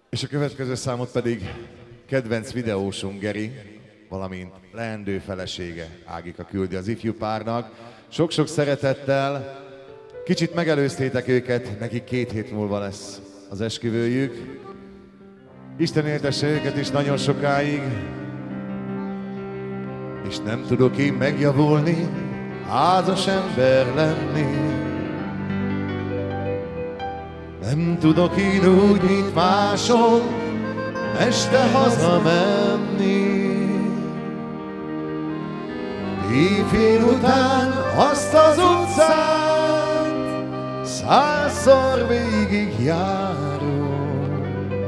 És a következő számot pedig kedvenc videósunk Geri, valamint leendő felesége Ágika küldi az ifjú párnak. Sok-sok szeretettel, kicsit megelőztétek őket, nekik 2 hét múlva lesz az esküvőjük. Isten éltesse őket is nagyon sokáig, és nem tudok én megjavulni, házas ember lenni. Nem tudok én úgy, mint mások, este hazamenni. Éjfél után azt az utcát 100-szor végig járok.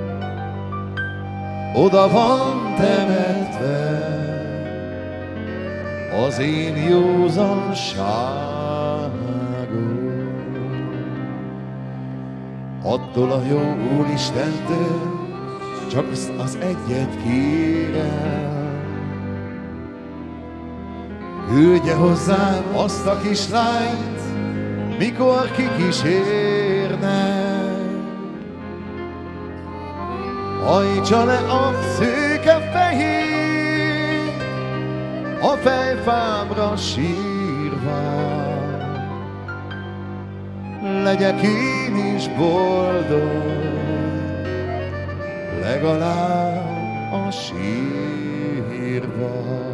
Oda van temetve az én józanságom. Attól a jó Úristentől csak az egyet kérem, küldje hozzám azt a kislányt, mikor kikísérne. Hajtsa le a szőke fejét a fejfámra sírva, legyek én is boldog, legalább a sírva.